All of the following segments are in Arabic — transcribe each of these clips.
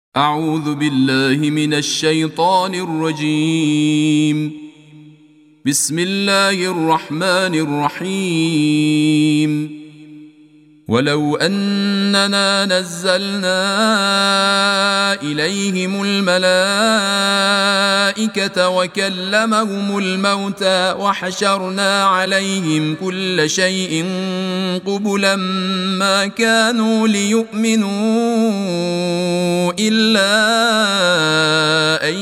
أعوذ بالله من الشيطان الرجيم. بسم الله الرحمن الرحيم. ولو أننا نزلنا إليهم الملائكة وكلمهم الموتى وحشرنا عليهم كل شيء قبلا ما كانوا ليؤمنوا إلا أن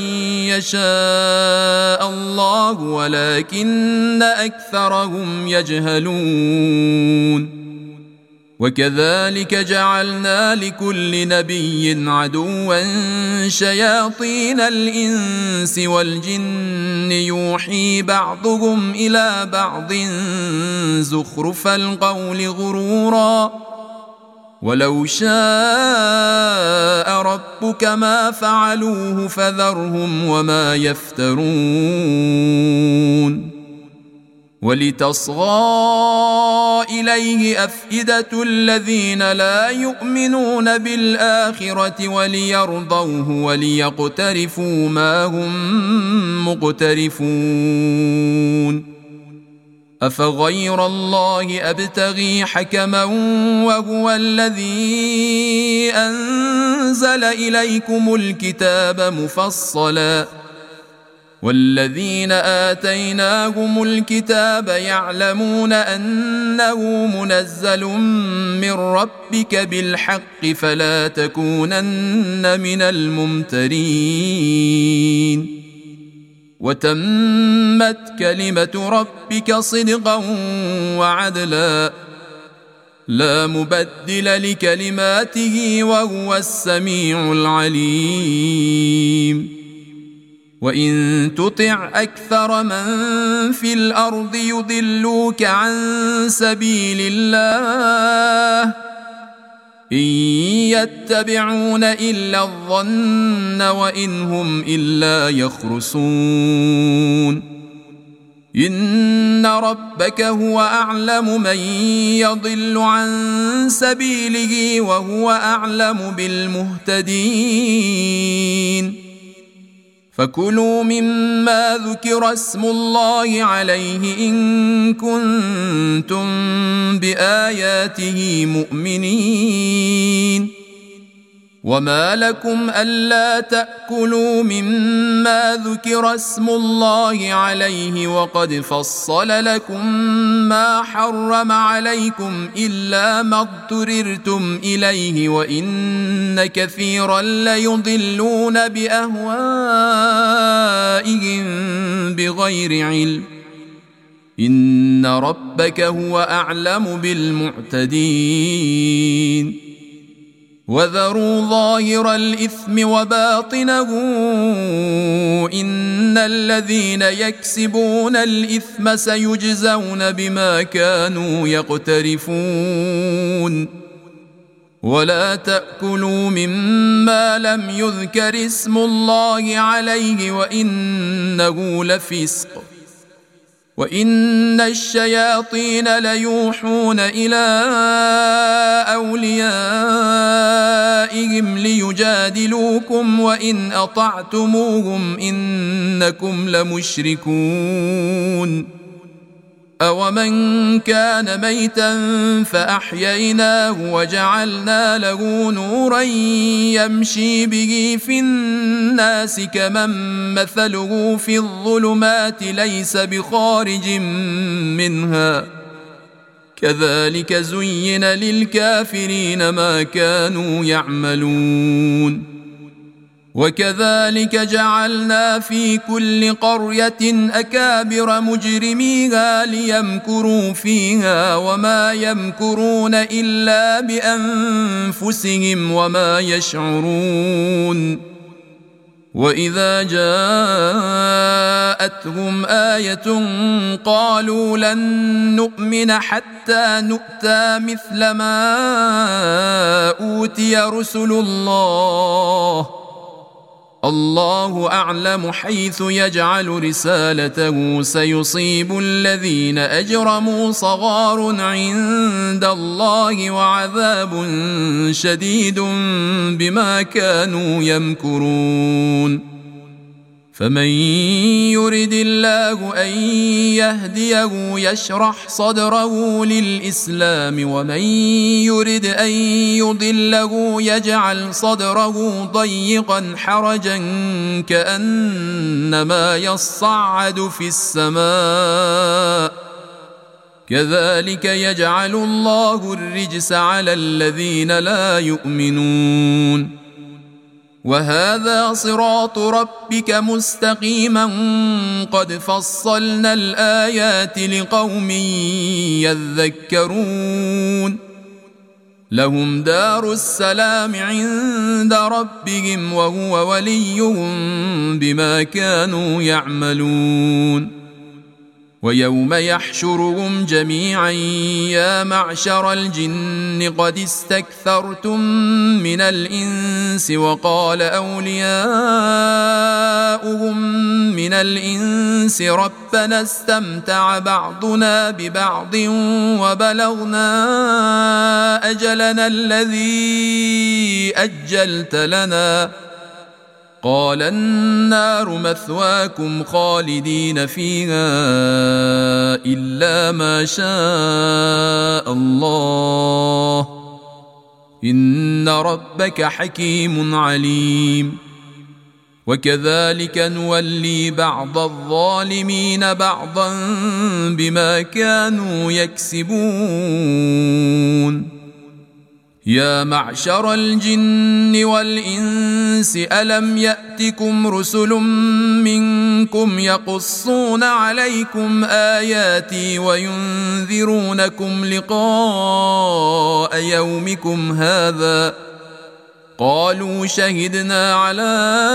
يشاء الله ولكن أكثرهم يجهلون. وكذلك جعلنا لكل نبي عدوا شياطين الإنس والجن يوحي بعضهم إلى بعض زخرف القول غرورا ولو شاء ربك ما فعلوه فذرهم وما يفترون. ولتصغى إليه أفئدة الذين لا يؤمنون بالآخرة وليرضوه وليقترفوا ما هم مقترفون. أفغير الله أبتغي حكما وهو الذي أنزل إليكم الكتاب مفصلا والذين آتيناهم الكتاب يعلمون أنه منزل من ربك بالحق فلا تكونن من الممترين. وتمت كلمة ربك صدقا وعدلا لا مبدل لكلماته وهو السميع العليم. وإن تطع أكثر من في الأرض يضلوك عن سبيل الله إن يتبعون إلا الظن وإن هم إلا يخرصون. إن ربك هو أعلم من يضل عن سبيله وهو أعلم بالمهتدين. فكلوا مما ذكر اسم الله عليه إن كنتم بآياته مؤمنين. وما لكم ألا تأكلوا مما ذكر اسم الله عليه وقد فصل لكم ما حرم عليكم إلا ما اضطررتم إليه وإن كثيرا ليضلون بأهوائهم بغير علم. إن ربك هو أعلم بالمعتدين. وذروا ظاهر الإثم وباطنه إن الذين يكسبون الإثم سيجزون بما كانوا يقترفون. ولا تأكلوا مما لم يذكر اسم الله عليه وإنه لفسق وإن الشياطين ليوحون إلى أوليائهم ليجادلوكم وإن أطعتموهم إنكم لمشركون. أومن كان ميتا فأحييناه وجعلنا له نورا يمشي به في الناس كمن مثله في الظلمات ليس بخارج منها كذلك زين للكافرين ما كانوا يعملون. وكذلك جعلنا في كل قرية أكابر مجرميها ليمكروا فيها وما يمكرون إلا بأنفسهم وما يشعرون. وإذا جاءتهم آية قالوا لن نؤمن حتى نؤتى مثل ما أوتي رسل الله الله أعلم حيث يجعل رسالته سيصيب الذين أجرموا صغار عند الله وعذاب شديد بما كانوا يمكرون فمن يرد الله أن يهديه يشرح صدره للإسلام ومن يرد أن يضله يجعل صدره ضيقا حرجا كأنما يصعد في السماء كذلك يجعل الله الرجس على الذين لا يؤمنون وهذا صراط ربك مستقيما قد فصلنا الآيات لقوم يذكرون لهم دار السلام عند ربهم وهو وليهم بما كانوا يعملون ويوم يحشرهم جميعا يا معشر الجن قد استكثرتم من الإنس وقال أولياؤهم من الإنس ربنا استمتع بعضنا ببعض وبلغنا أجلنا الذي أجلت لنا قال النار مثواكم خالدين فيها إلا ما شاء الله إن ربك حكيم عليم وكذلك نولي بعض الظالمين بعضا بما كانوا يكسبون يا معشر الجن والإنس ألم يأتكم رسل منكم يقصون عليكم آياتي وينذرونكم لقاء يومكم هذا قالوا شهدنا على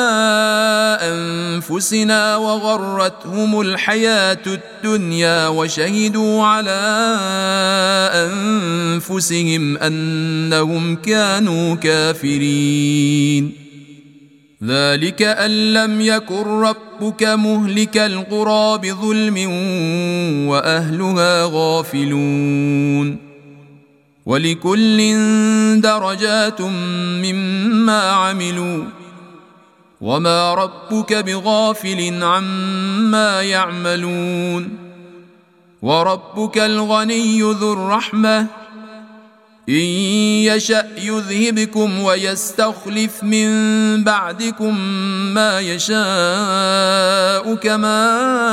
أنفسنا وغرتهم الحياة الدنيا وشهدوا على أنفسهم أنهم كانوا كافرين ذلك أن لم يكن ربك مهلك القرى بظلم وأهلها غافلون ولكل درجات مما عملوا وما ربك بغافل عما يعملون وربك الغني ذو الرحمة إن يشأ يذهبكم ويستخلف من بعدكم ما يشاء كما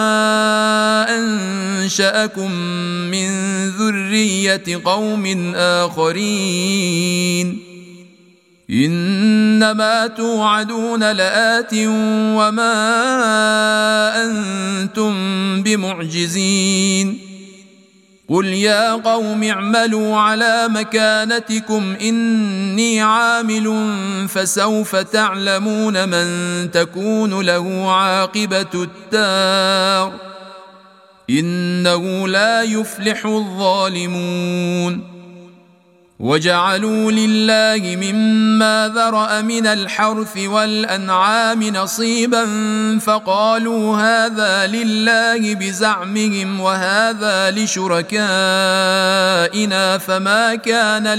أنشأكم من ذرية قوم آخرين إنما توعدون لآت وما أنتم بمعجزين قل يا قوم اعملوا على مكانتكم إني عامل فسوف تعلمون من تكون له عاقبة الدار إنه لا يفلح الظالمون وجعلوا لله مما ذرأ من الحرث والأنعام نصيبا فقالوا هذا لله بزعمهم وهذا لشركائنا فما كان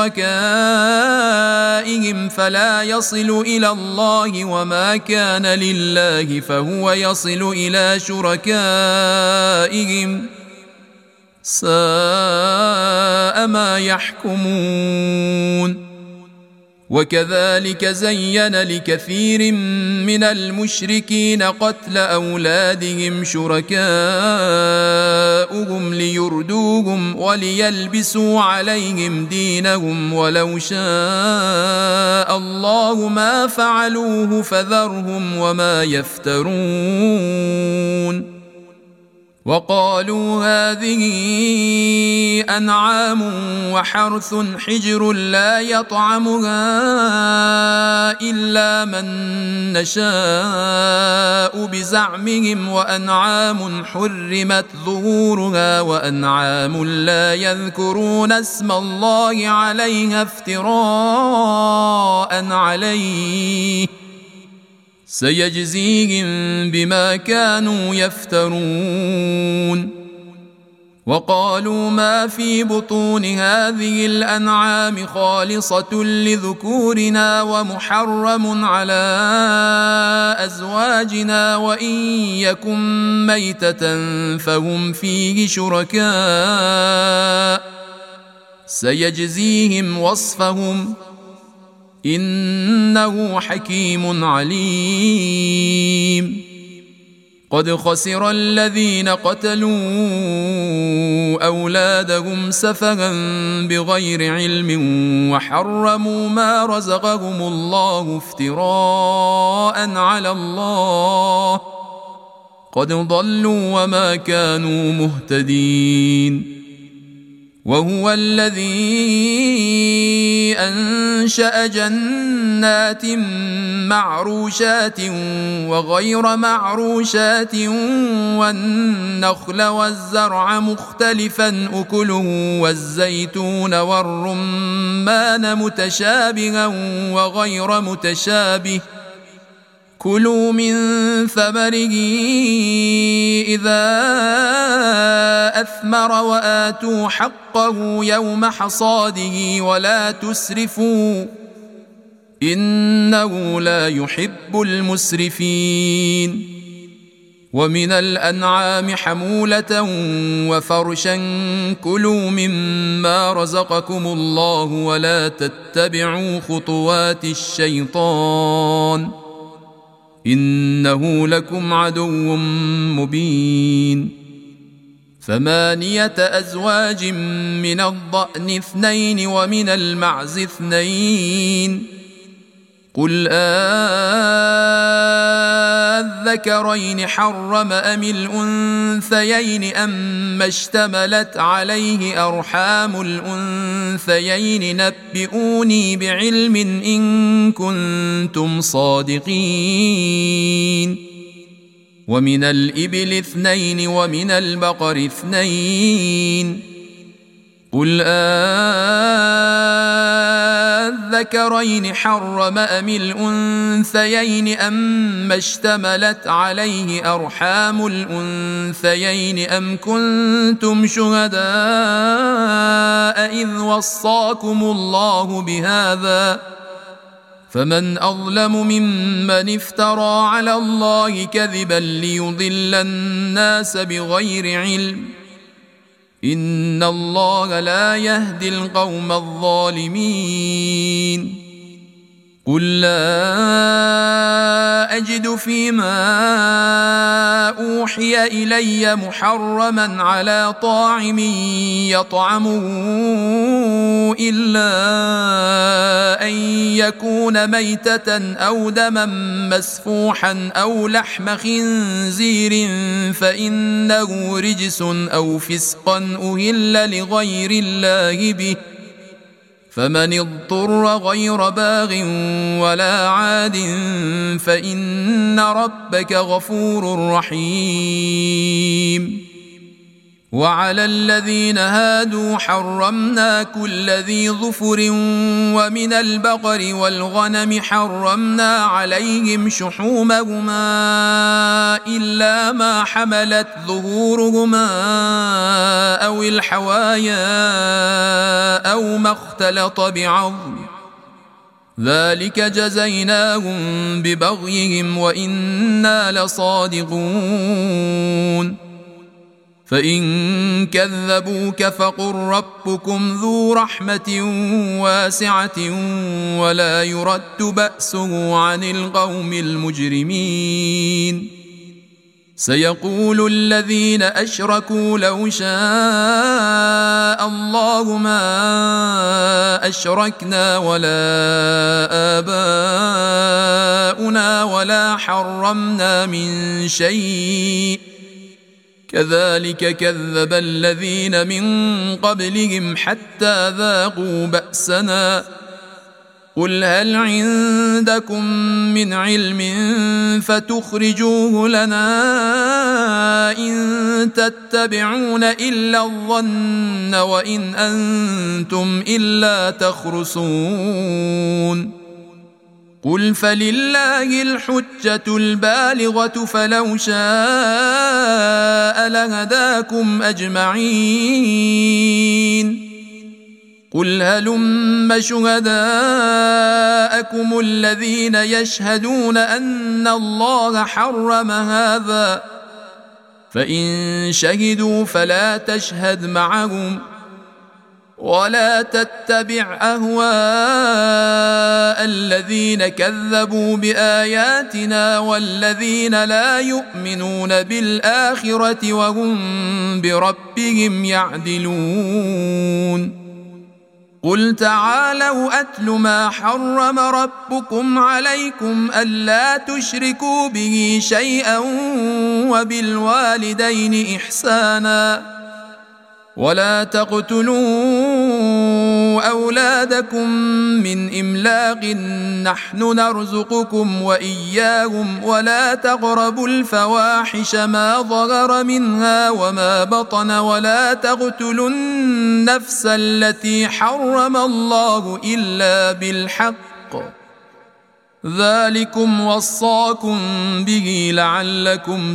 لشركائهم فلا يصل إلى الله وما كان لله فهو يصل إلى شركائهم ساء ما يحكمون وكذلك زين لكثير من المشركين قتل أولادهم شركاؤهم ليردوهم وليلبسوا عليهم دينهم ولو شاء الله ما فعلوه فذرهم وما يفترون وقالوا هذه أنعام وحرث حجر لا يطعمها إلا من نشاء بزعمهم وأنعام حرمت ظهورها وأنعام لا يذكرون اسم الله عليها افتراء عليه سيجزيهم بما كانوا يفترون. وقالوا ما في بطون هذه الأنعام خالصة لذكورنا ومحرم على أزواجنا وإن يكن ميتة فهم فيه شركاء سيجزيهم وصفهم إنه حكيم عليم. قد خسر الذين قتلوا أولادهم سفها بغير علم وحرموا ما رزقهم الله افتراء على الله قد ضلوا وما كانوا مهتدين. وهو الذي أنشأ جنات معروشات وغير معروشات والنخل والزرع مختلفا أكله والزيتون والرمان متشابها وغير متشابه كلوا من ثمره إذا أثمر وآتوا حقه يوم حصاده ولا تسرفوا إنه لا يحب المسرفين. ومن الأنعام حمولة وفرشا كلوا مما رزقكم الله ولا تتبعوا خطوات الشيطان إنه لكم عدو مبين. 8 أزواج من الضأن 2 ومن المعز 2 قل أذكرين حرم أم الأنثيين أما اشتملت عليه أرحام الأنثيين نبئوني بعلم إن كنتم صادقين. ومن الإبل 2 ومن البقر 2 قل أذكرين حرم أم الأنثيين أما اشتملت عليه أرحام الأنثيين أم كنتم شهداء إذ وصاكم الله بهذا فمن أظلم ممن افترى على الله كذبا ليضل الناس بغير علم إن الله لا يهدي القوم الظالمين. قل لا أجد فيما أوحي إلي محرما على طاعم يطعمه إلا أن يكون ميتة أو دما مسفوحا أو لحم خنزير فإنه رجس أو فسقا أهل لغير الله به فمن اضطر غير باغ ولا عاد فإن ربك غفور رحيم. وعلى الذين هادوا حرمنا كل ذي ظفر ومن البقر والغنم حرمنا عليهم شحومهما إلا ما حملت ظهورهما أو الحوايا أو ما اختلط بعظم ذلك جزيناهم ببغيهم وإنا لصادقون. فإن كذبوك فقل ربكم ذو رحمة واسعة ولا يرد بأسه عن القوم المجرمين. سيقول الذين أشركوا لو شاء الله ما أشركنا ولا آباؤنا ولا حرمنا من شيء كذلك كذب الذين من قبلهم حتى ذاقوا بأسنا قل هل عندكم من علم فتخرجوه لنا إن تتبعون إلا الظن وإن أنتم إلا تخرصون. قل فلله الحجة البالغة فلو شاء لهداكم أجمعين قل هلم شهداءكم الذين يشهدون أن الله حرم هذا فإن شهدوا فلا تشهد معهم ولا تتبع أهواء الذين كذبوا بآياتنا والذين لا يؤمنون بالآخرة وهم بربهم يعدلون قل تعالوا أتل ما حرم ربكم عليكم ألا تشركوا به شيئا وبالوالدين إحسانا ولا تقتلوا أولادكم من إملاق نحن نرزقكم وإياهم ولا تقربوا الفواحش ما ظهر منها وما بطن ولا تقتلوا النفس التي حرم الله إلا بالحق ذلكم وصاكم به لعلكم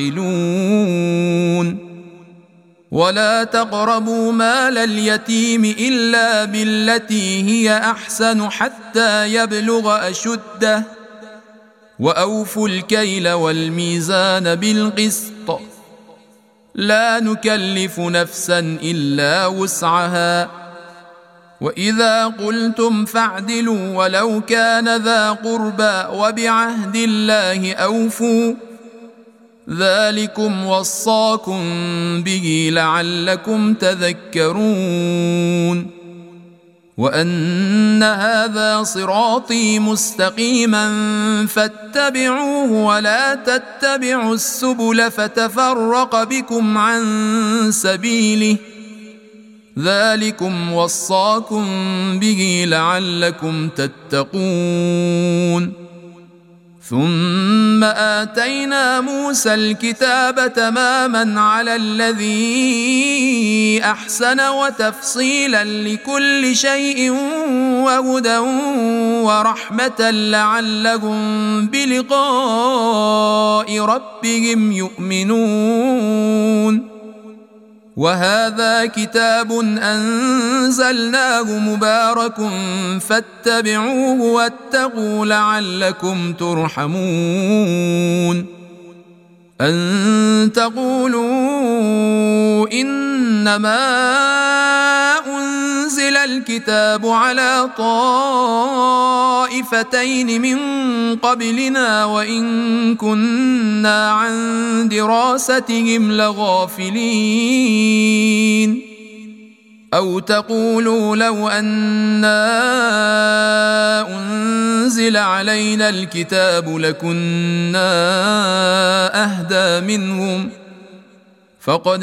تعقلون ولا تقربوا مال اليتيم إلا بالتي هي أحسن حتى يبلغ أشده وأوفوا الكيل والميزان بالقسط لا نكلف نفسا إلا وسعها وإذا قلتم فاعدلوا ولو كان ذا قربى وبعهد الله أوفوا ذلكم وصاكم به لعلكم تذكرون وأن هذا صراطي مستقيما فاتبعوه ولا تتبعوا السبل فتفرق بكم عن سبيله ذلكم وصاكم به لعلكم تتقون ثم آتينا موسى الكتاب تماما على الذي أحسن وتفصيلا لكل شيء وهدى ورحمة لعلهم بلقاء ربهم يؤمنون وهذا كتاب أنزلناه مبارك فاتبعوه واتقوا لعلكم ترحمون أن تقولوا إنما أنزل الكتاب على طائفتين من قبلنا وإن كنا عن دراستهم لغافلين أو تقولوا لو أنا أنزل علينا الكتاب لكنا أهدى منهم فقد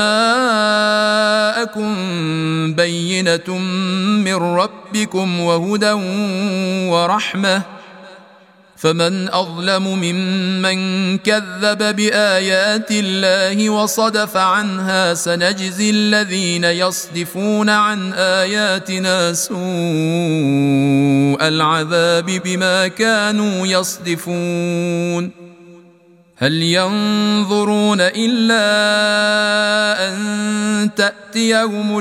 جاءكم بينة من ربكم وهدى ورحمة فمن أظلم ممن كذب بآيات الله وصدف عنها سنجزي الذين يصدفون عن آياتنا سوء العذاب بما كانوا يصدفون هل ينظرون إلا أن تأتيهم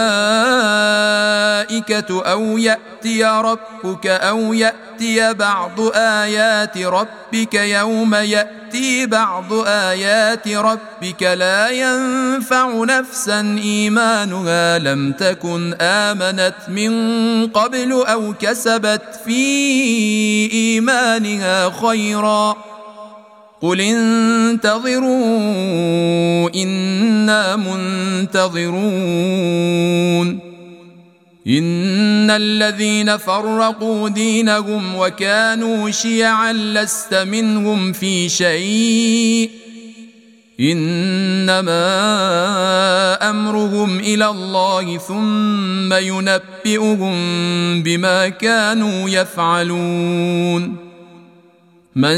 الملائكة أو يأتي ربك أو يأتي بعض آيات ربك يوم يأتي بعض آيات ربك لا ينفع نفسا إيمانها لم تكن آمنت من قبل أو كسبت في إيمانها خيرا قل انتظروا إنا منتظرون إن الذين فرقوا دينهم وكانوا شيعا لست منهم في شيء إنما أمرهم إلى الله ثم ينبئهم بما كانوا يفعلون من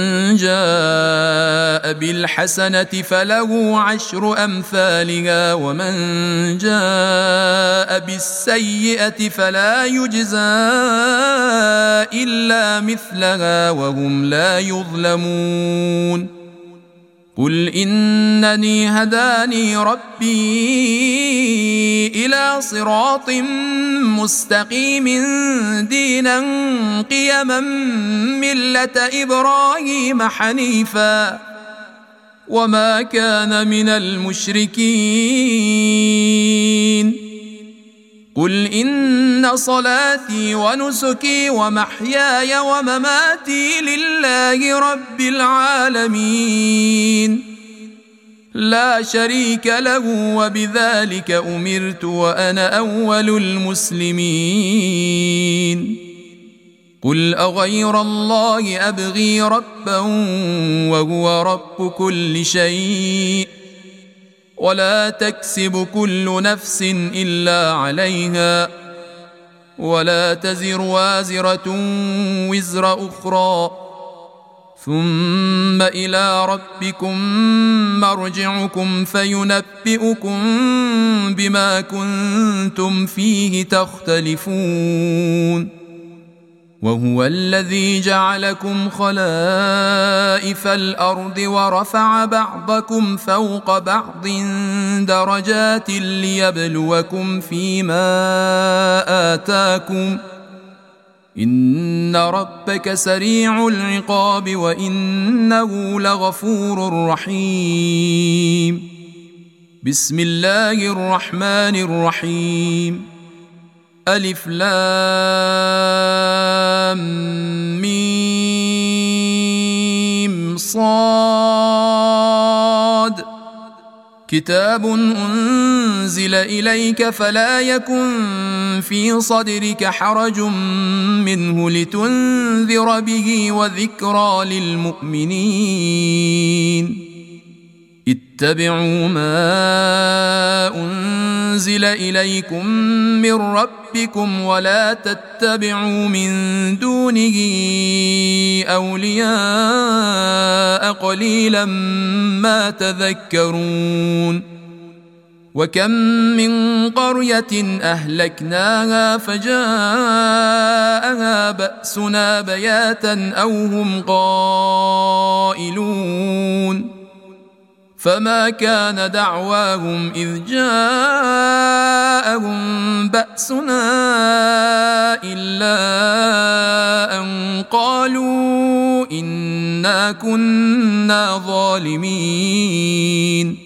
جاء بالحسنة فله 10 أمثالها ومن جاء بالسيئة فلا يجزى إلا مثلها وهم لا يظلمون قل إنني هداني ربي إلى صراط مستقيم دينا قيما ملة إبراهيم حنيفا وما كان من المشركين قل إن صلاتي ونسكي ومحياي ومماتي لله رب العالمين لا شريك له وبذلك أمرت وأنا أول المسلمين قل أغير الله أبغي ربا وهو رب كل شيء ولا تكسب كل نفس إلا عليها ولا تزر وازرة وزر أخرى ثم إلى ربكم مرجعكم فينبئكم بما كنتم فيه تختلفون وهو الذي جعلكم خلائف الأرض ورفع بعضكم فوق بعض درجات ليبلوكم فيما آتاكم إن ربك سريع العقاب وإنه لغفور رحيم بسم الله الرحمن الرحيم ألف لام ميم صاد كتاب أنزل إليك فلا يكن في صدرك حرج منه لتنذر به وذكرى للمؤمنين اتبعوا ما أنزل إليكم من ربكم ولا تتبعوا من دونه أولياء قليلا ما تذكرون وكم من قرية أهلكناها فجاءها بأسنا بياتا أو هم قائلون فما كان دعواهم إذ جاءهم بأسنا إلا أن قالوا إنا كنا ظالمين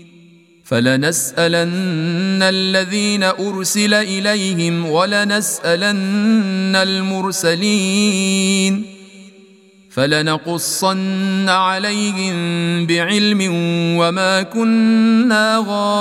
فلنسألن الذين أرسل إليهم ولنسألن المرسلين فلنقصن عليهم بعلم وما كنا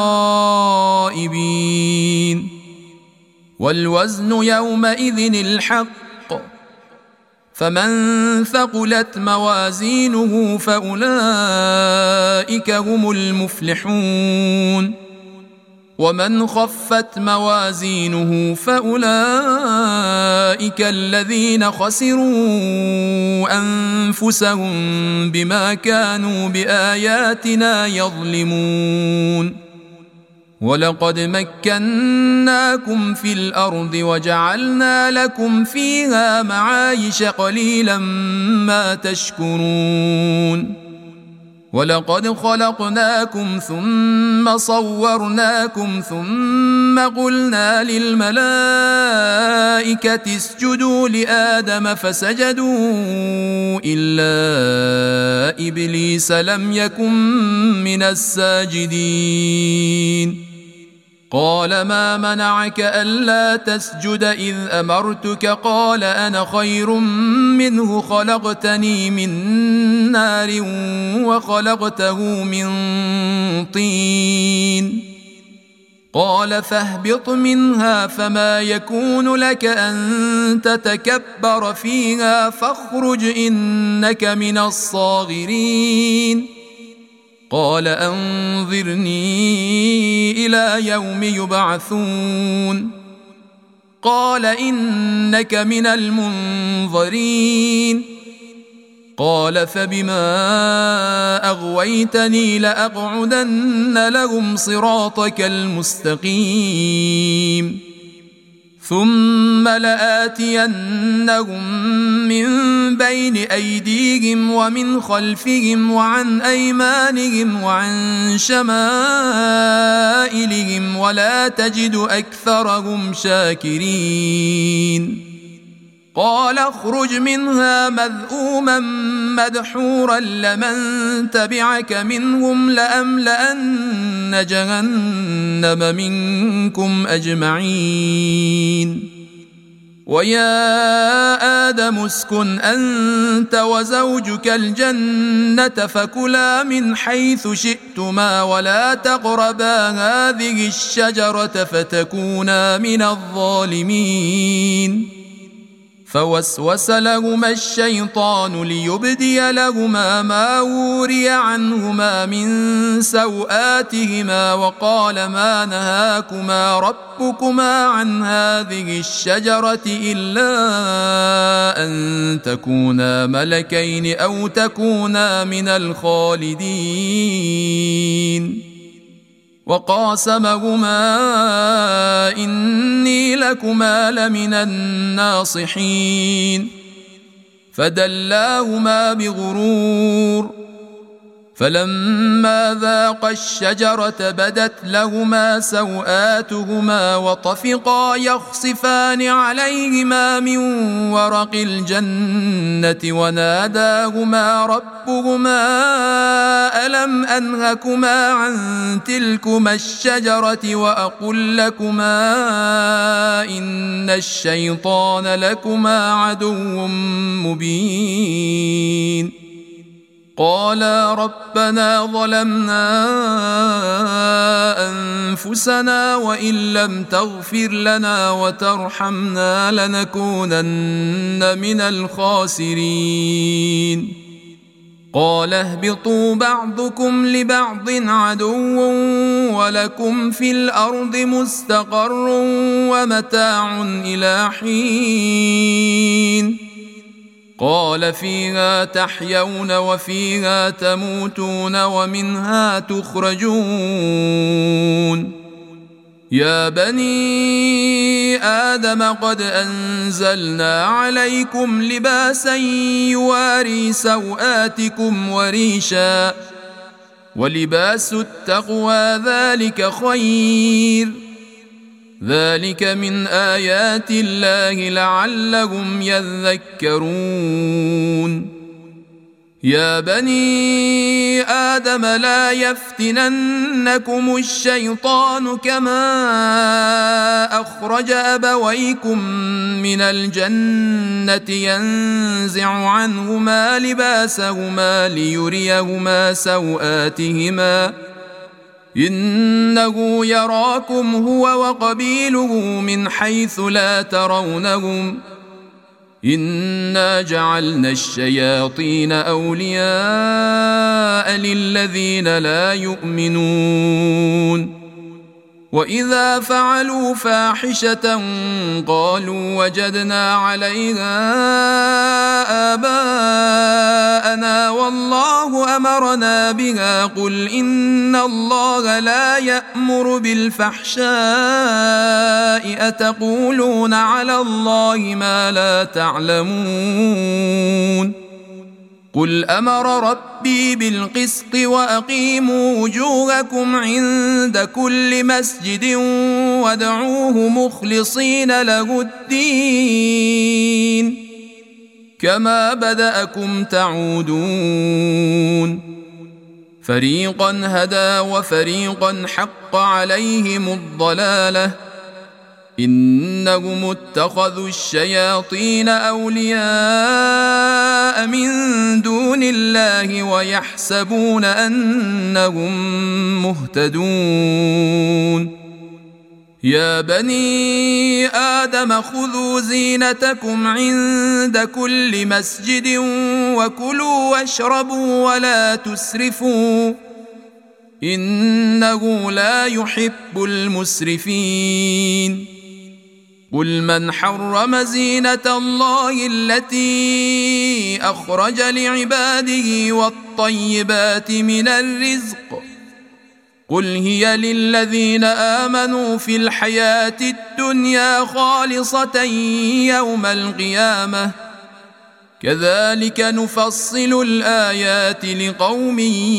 غائبين والوزن يومئذ الحق فمن ثقلت موازينه فأولئك هم المفلحون ومن خفت موازينه فأولئك الذين خسروا أنفسهم بما كانوا بآياتنا يظلمون ولقد مكناكم في الأرض وجعلنا لكم فيها معايش قليلا ما تشكرون ولقد خلقناكم ثم صورناكم ثم قلنا للملائكة اسجدوا لآدم فسجدوا إلا إبليس لم يكن من الساجدين قال ما منعك ألا تسجد إذ أمرتك قال أنا خير منه خلقتني من نار وخلقته من طين قال فاهبط منها فما يكون لك أن تتكبر فيها فاخرج إنك من الصاغرين قال أنظرني إلى يوم يبعثون قال إنك من المنظرين قال فبما أغويتني لأقعدن لهم صراطك المستقيم ثم لآتينهم من بين أيديهم ومن خلفهم وعن أيمانهم وعن شمائلهم ولا تجد أكثرهم شاكرين قال اخرج منها مذءوما مدحورا لمن تبعك منهم لأملأن جهنم منكم أجمعين ويا آدم اسكن أنت وزوجك الجنة فكلا من حيث شئتما ولا تقربا هذه الشجرة فتكونا من الظالمين فوسوس لهما الشيطان ليبدي لهما ما وري عنهما من سوآتهما وقال ما نهاكما ربكما عن هذه الشجرة إلا أن تكونا ملكين أو تكونا من الخالدين وقاسمهما إني لكما لمن الناصحين فدلاهما بغرور فلما ذاقا الشجرة بدت لهما سوآتهما وطفقا يخصفان عليهما من ورق الجنة وناداهما ربهما ألم أنهكما عن تلكما الشجرة وأقل لكما إن الشيطان لكما عدو مبين قالا ربنا ظلمنا أنفسنا وإن لم تغفر لنا وترحمنا لنكونن من الخاسرين قال اهبطوا بعضكم لبعض عدو ولكم في الأرض مستقر ومتاع إلى حين قال فيها تحيون وفيها تموتون ومنها تخرجون يا بني آدم قد أنزلنا عليكم لباسا يواري سوآتكم وريشا ولباس التقوى ذلك خير ذلك من آيات الله لعلهم يذكرون يا بني آدم لا يفتننكم الشيطان كما أخرج أبويكم من الجنة ينزع عنهما لباسهما ليريهما سوآتهما إنه يراكم هو وقبيله من حيث لا ترونهم إنا جعلنا الشياطين أولياء للذين لا يؤمنون وإذا فعلوا فاحشة قالوا وجدنا عليها آباءنا والله أمرنا بها قل إن الله لا يأمر بالفحشاء أتقولون على الله ما لا تعلمون قل أمر ربي بالقسط وأقيموا وجوهكم عند كل مسجد وادعوه مخلصين له الدين كما بدأكم تعودون فريقا هدى وفريقا حق عليهم الضلالة إنهم اتخذوا الشياطين أولياء من دون الله ويحسبون أنهم مهتدون يا بني آدم خذوا زينتكم عند كل مسجد وكلوا واشربوا ولا تسرفوا إنه لا يحب المسرفين قل من حرم زينة الله التي أخرج لعباده والطيبات من الرزق قل هي للذين آمنوا في الحياة الدنيا خالصة يوم القيامة كذلك نفصل الآيات لقوم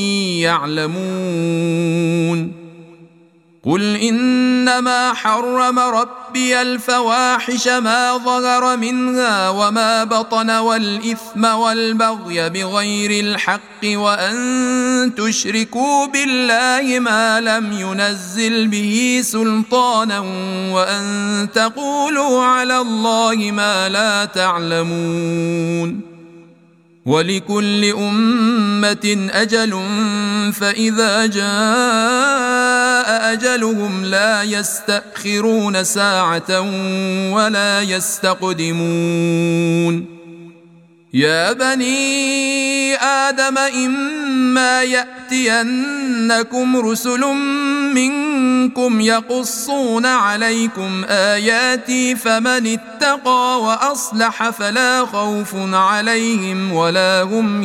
يعلمون قل إنما حرم ربي الفواحش ما ظهر منها وما بطن والإثم والبغي بغير الحق وأن تشركوا بالله ما لم ينزل به سلطانا وأن تقولوا على الله ما لا تعلمون ولكل أمة أجل فإذا جاء أجلهم لا يستأخرون ساعة ولا يستقدمون يا بني آدم إما يأتينكم رسل منكم يقصون عليكم آياتي فمن اتقى وأصلح فلا خوف عليهم ولا هم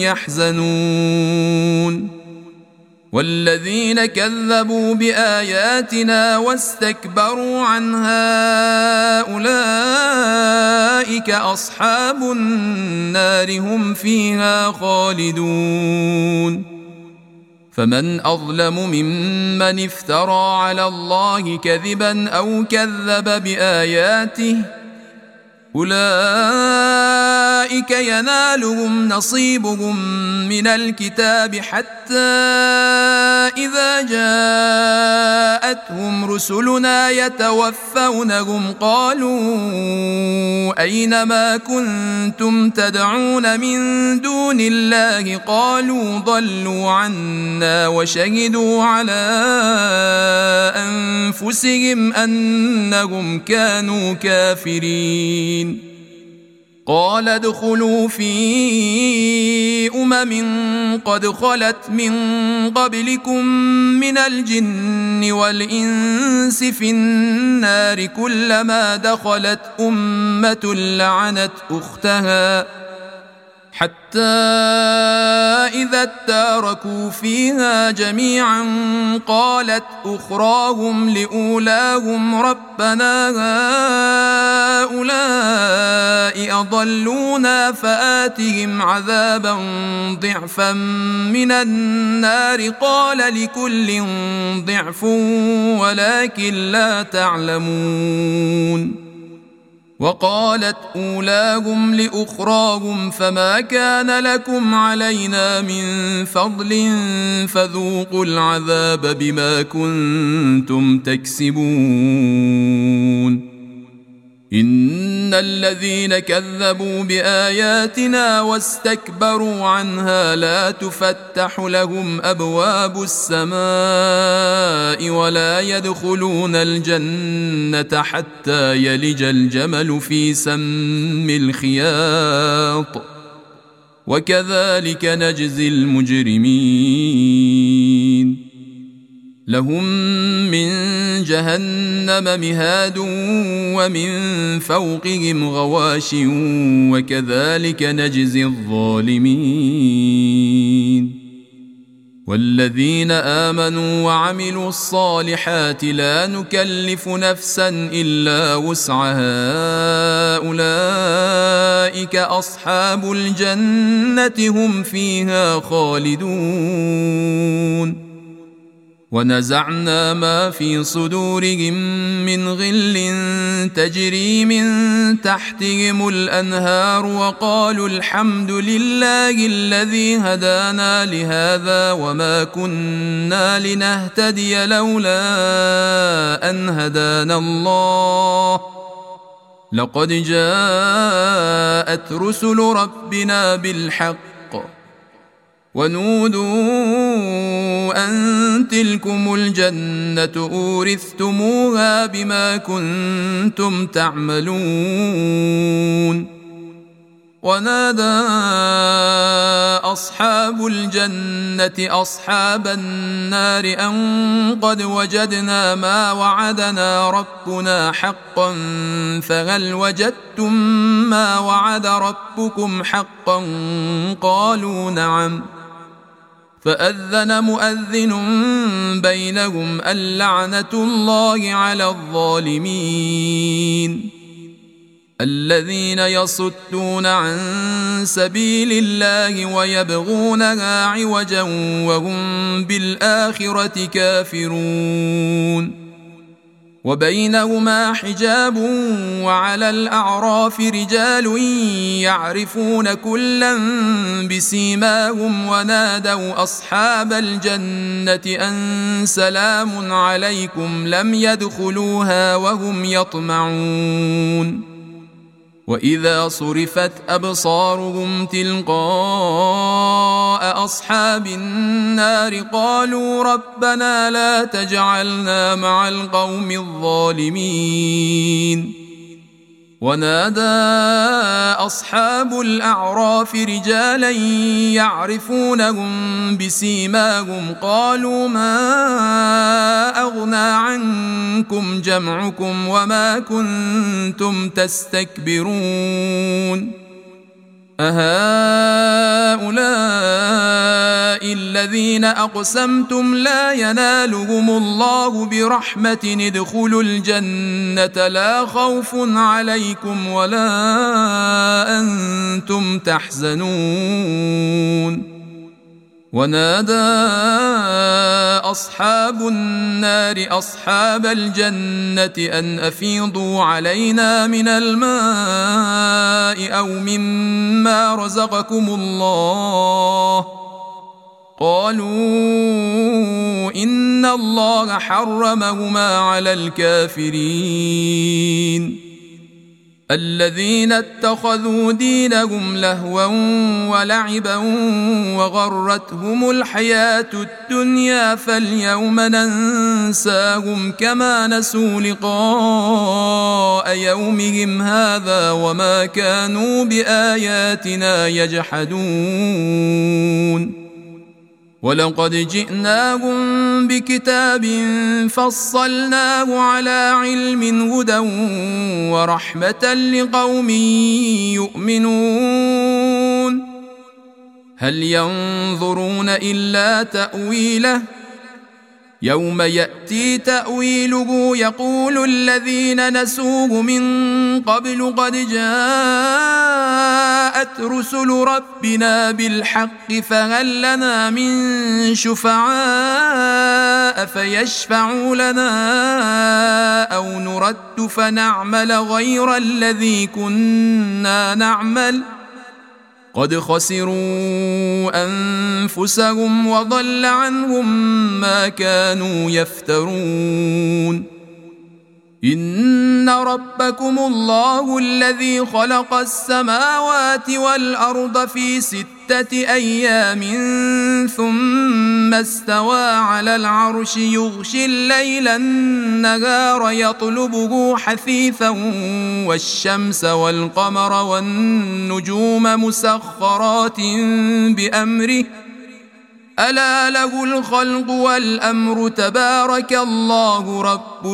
يحزنون والذين كذبوا بآياتنا واستكبروا عنها أولئك أصحاب النار هم فيها خالدون فمن أظلم ممن افترى على الله كذبا أو كذب بآياته أولئك ينالهم نصيبهم من الكتاب حتى إذا جاءتهم رسلنا يتوفونهم قالوا أين ما كنتم تدعون من دون الله قالوا ضلوا عنا وشهدوا على أنفسهم أنهم كانوا كافرين قال ادخلوا في قد خلت من قبلكم من الجن والإنس في النار كلما دخلت أمة لعنت أختها حتى إذا اداركوا فيها جميعا قالت أخراهم لأولاهم ربنا هؤلاء أضلونا فآتهم عذابا ضعفا من النار قال لكل ضعف ولكن لا تعلمون وقالت أولاهم لأخراهم فما كان لكم علينا من فضل فذوقوا العذاب بما كنتم تكسبون إن الذين كذبوا بآياتنا واستكبروا عنها لا تفتح لهم أبواب السماء ولا يدخلون الجنة حتى يلج الجمل في سم الخياط وكذلك نجزي المجرمين لهم من جهنم مهاد ومن فوقهم غواش وكذلك نجزي الظالمين والذين آمنوا وعملوا الصالحات لا نكلف نفسا إلا وسعها أولئك أصحاب الجنة هم فيها خالدون ونزعنا ما في صدورهم من غل تجري من تحتهم الأنهار وقالوا الحمد لله الذي هدانا لهذا وما كنا لنهتدي لولا أن هدانا الله لقد جاءت رسل ربنا بالحق ونودوا أن تلكم الجنة أورثتموها بما كنتم تعملون ونادى أصحاب الجنة أصحاب النار أن قد وجدنا ما وعدنا ربنا حقا فهل وجدتم ما وعد ربكم حقا قالوا نعم فأذن مؤذن بينهم اللعنة الله على الظالمين الذين يصدون عن سبيل الله ويبغونها عوجا وهم بالآخرة كافرون وبينهما حجاب وعلى الأعراف رجال يعرفون كلا بسيماهم ونادوا أصحاب الجنة أن سلام عليكم لم يدخلوها وهم يطمعون وإذا صرفت أبصارهم تلقاء أصحاب النار قالوا ربنا لا تجعلنا مع القوم الظالمين ونادى أصحاب الأعراف رجالا يعرفونهم بسيماهم قالوا ما أغنى عنكم جمعكم وما كنتم تستكبرون أهؤلاء الذين أقسمتم لا ينالهم الله برحمة ادخلوا الجنة لا خوف عليكم ولا أنتم تحزنون ونادى أصحاب النار أصحاب الجنة أن أفيضوا علينا من الماء أو مما رزقكم الله قالوا إن الله حرمهما على الكافرين الذين اتخذوا دينهم لهوا ولعبا وغرتهم الحياة الدنيا فاليوم ننساهم كما نسوا لقاء يومهم هذا وما كانوا بآياتنا يجحدون ولقد جئناهم بكتاب فصلناه على علم هدى ورحمة لقوم يؤمنون هل ينظرون إلا تأويله يوم يأتي تأويله يقول الذين نسوه من قبل قد جاءت رسل ربنا بالحق فهل لنا من شفعاء فيشفعوا لنا أو نرد فنعمل غير الذي كنا نعمل قد خسروا أنفسهم وضل عنهم ما كانوا يفترون إن ربكم الله الذي خلق السماوات والأرض في 6 أيام ثم استوى على العرش يغشي الليل النهار يطلبه حثيثا والشمس والقمر والنجوم مسخرات بأمره ألا له الخلق والأمر تبارك الله رب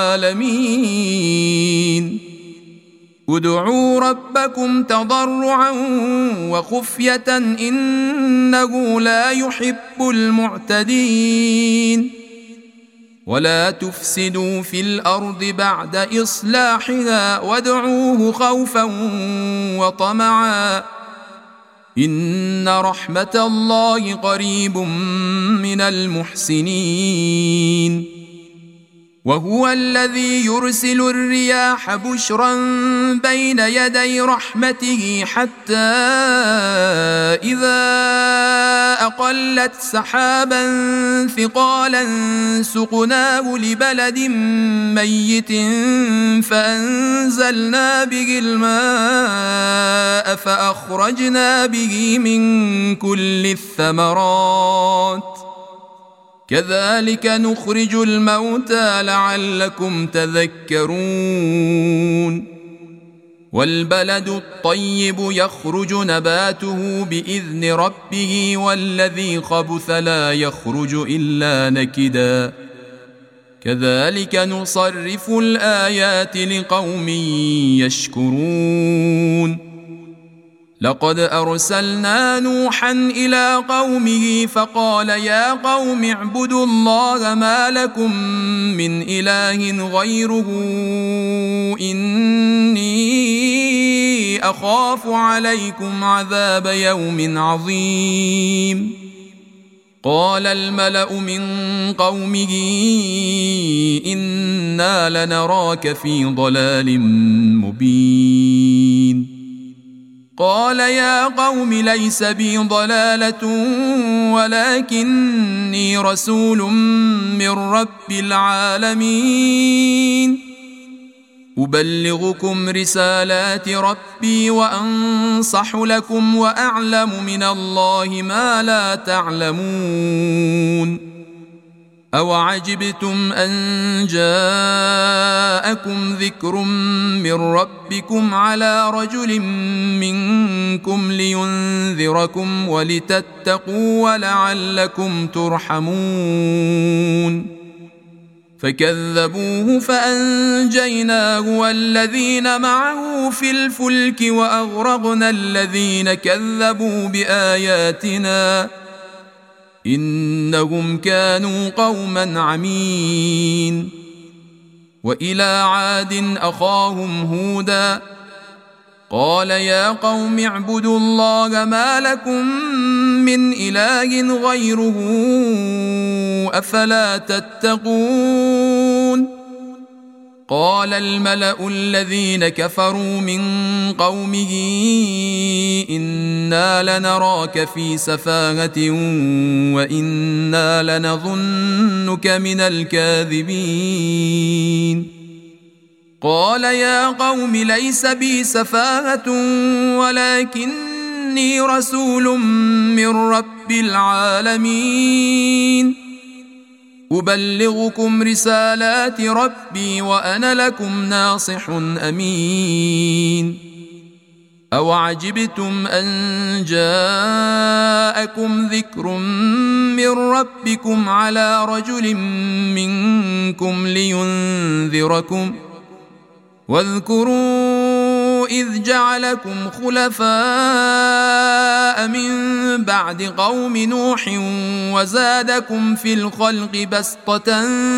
العالمين ادعوا ربكم تضرعا وخفية إنه لا يحب المعتدين ولا تفسدوا في الأرض بعد إصلاحها وادعوه خوفا وطمعا إن رحمة الله قريب من المحسنين وهو الذي يرسل الرياح بشرا بين يدي رحمته حتى إذا أقلت سحابا ثقالا سقناه لبلد ميت فأنزلنا به الماء فأخرجنا به من كل الثمرات كذلك نخرج الموتى لعلكم تذكرون والبلد الطيب يخرج نباته بإذن ربه والذي خبث لا يخرج إلا نكدا كذلك نصرف الآيات لقوم يشكرون لقد أرسلنا نوحا إلى قومه فقال يا قوم اعبدوا الله ما لكم من إله غيره إني أخاف عليكم عذاب يوم عظيم قال الملأ من قومه إنا لنراك في ضلال مبين قال يا قوم ليس بي ضلالة ولكني رسول من رب العالمين أبلغكم رسالات ربي وأنصح لكم وأعلم من الله ما لا تعلمون أوعجبتم أن جاءكم ذكر من ربكم على رجل منكم لينذركم ولتتقوا ولعلكم ترحمون فكذبوه فأنجيناه والذين معه في الفلك وأغرقنا الذين كذبوا بآياتنا إنهم كانوا قوما عمين وإلى عاد أخاهم هودا قال يا قوم اعبدوا الله ما لكم من إله غيره أفلا تتقون قال الملأ الذين كفروا من قومه إنا لنراك في سفاهة وإنا لنظنك من الكاذبين قال يا قوم ليس بي سفاهة ولكني رسول من رب العالمين أبلغكم رسالات ربي وأنا لكم ناصح أمين أوعجبتم أن جاءكم ذكر من ربكم على رجل منكم لينذركم واذكروا إذ جعلكم خلفاء من بعد قوم نوح وزادكم في الخلق بسطة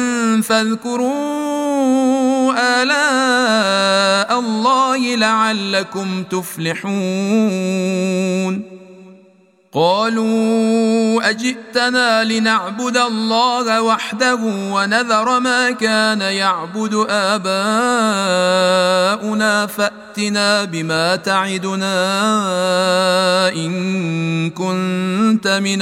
فاذكروا آلاء الله لعلكم تفلحون قالوا أجئتنا لنعبد الله وحده ونذر ما كان يعبد آباؤنا فأتنا بما تعدنا إن كنت من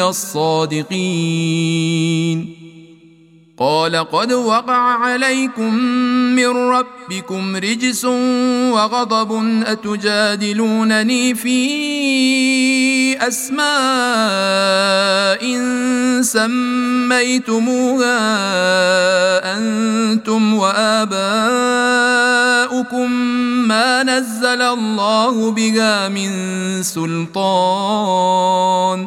الصادقين قال قد وقع عليكم من ربكم رجس وغضب أتجادلونني في أسماء سميتموها أنتم وآباؤكم ما نزل الله بها من سلطان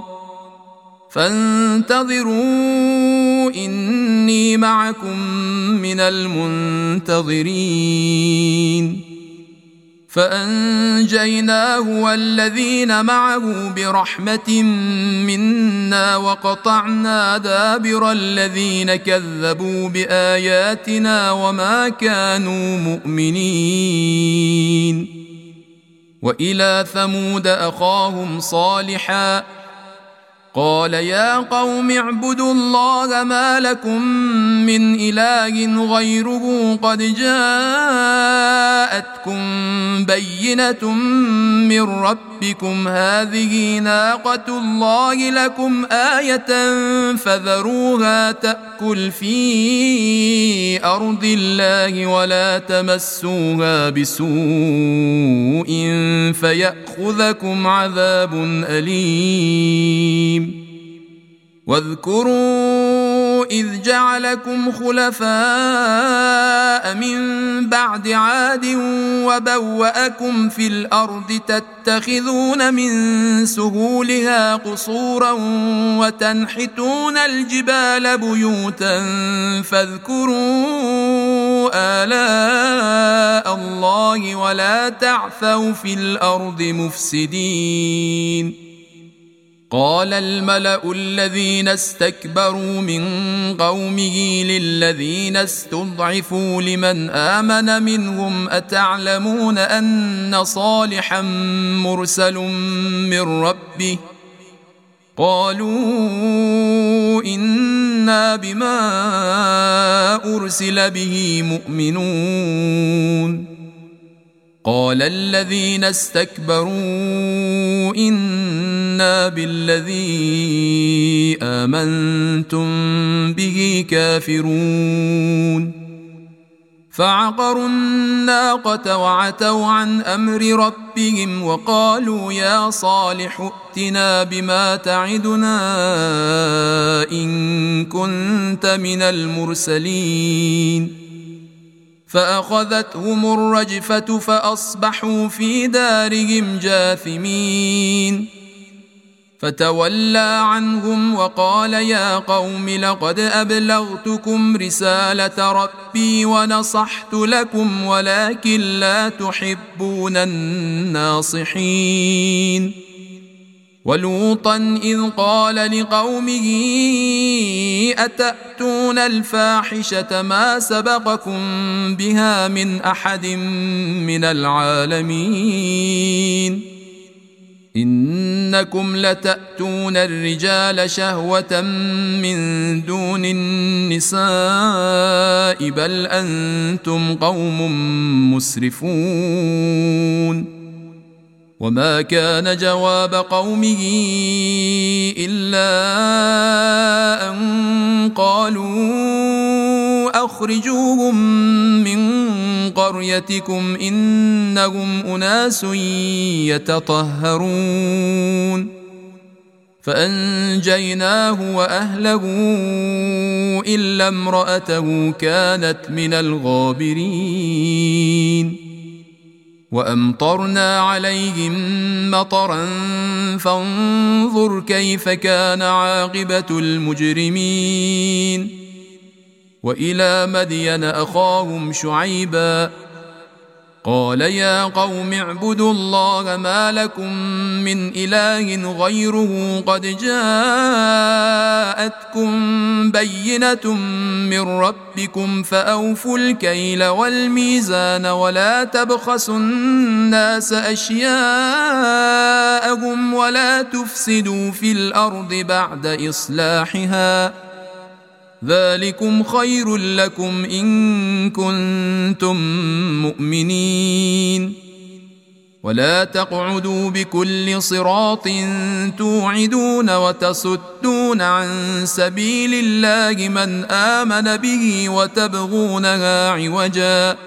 فانتظروا إني معكم من المنتظرين فأنجيناه والذين معه برحمة منا وقطعنا دابر الذين كذبوا بآياتنا وما كانوا مؤمنين وإلى ثمود أخاهم صالحا قال يا قوم اعبدوا الله ما لكم من إله غيره قد جاءتكم بينة من ربكم هذه ناقة الله لكم آية فذروها تأكل في أرض الله ولا تمسوها بسوء فيأخذكم عذاب أليم واذكروا إذ جعلكم خلفاء من بعد عاد وبوأكم في الأرض تتخذون من سهولها قصورا وتنحتون الجبال بيوتا فاذكروا آلاء الله ولا تعثوا في الأرض مفسدين. قال الملأ الذين استكبروا من قومه للذين استضعفوا لمن آمن منهم أتعلمون أن صالحا مرسل من ربه؟ قالوا إنا بما أرسل به مؤمنون. قال الذين استكبروا إنا بالذي آمنتم به كافرون. فعقروا الناقة وعتوا عن أمر ربهم وقالوا يا صالح ائتنا بما تعدنا إن كنت من المرسلين. فأخذتهم الرجفة فأصبحوا في دارهم جاثمين. فتولى عنهم وقال يا قوم لقد أبلغتكم رسالة ربي ونصحت لكم ولكن لا تحبون الناصحين. ولوطا إذ قال لقومه أتأتون الفاحشة ما سبقكم بها من أحد من العالمين إنكم لتأتون الرجال شهوة من دون النساء بل أنتم قوم مسرفون. وما كان جواب قومه إلا أن قالوا أخرجوهم من قريتكم إنهم أناس يتطهرون. فأنجيناه وأهله إلا امرأته كانت من الغابرين. وأمطرنا عليهم مطرا فانظر كيف كان عاقبة المجرمين. وإلى مدين أخاهم شعيبا قال يا قوم اعبدوا الله ما لكم من إله غيره قد جاءتكم بينة من ربكم فأوفوا الكيل والميزان ولا تبخسوا الناس أشياءهم ولا تفسدوا في الأرض بعد إصلاحها ذلكم خير لكم إن كنتم مؤمنين. ولا تقعدوا بكل صراط توعدون وتصدون عن سبيل الله من آمن به وتبغونها عوجا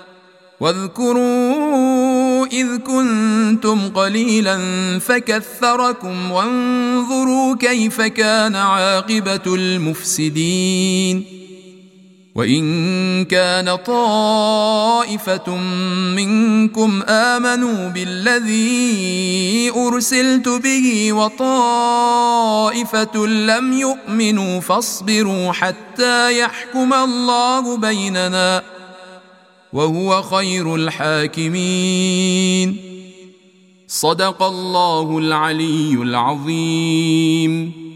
واذكروا إذ كنتم قليلا فكثركم وانظروا كيف كان عاقبة المفسدين. وإن كان طائفة منكم آمنوا بالذي أرسلت به وطائفة لم يؤمنوا فاصبروا حتى يحكم الله بيننا وهو خير الحاكمين. صدق الله العلي العظيم.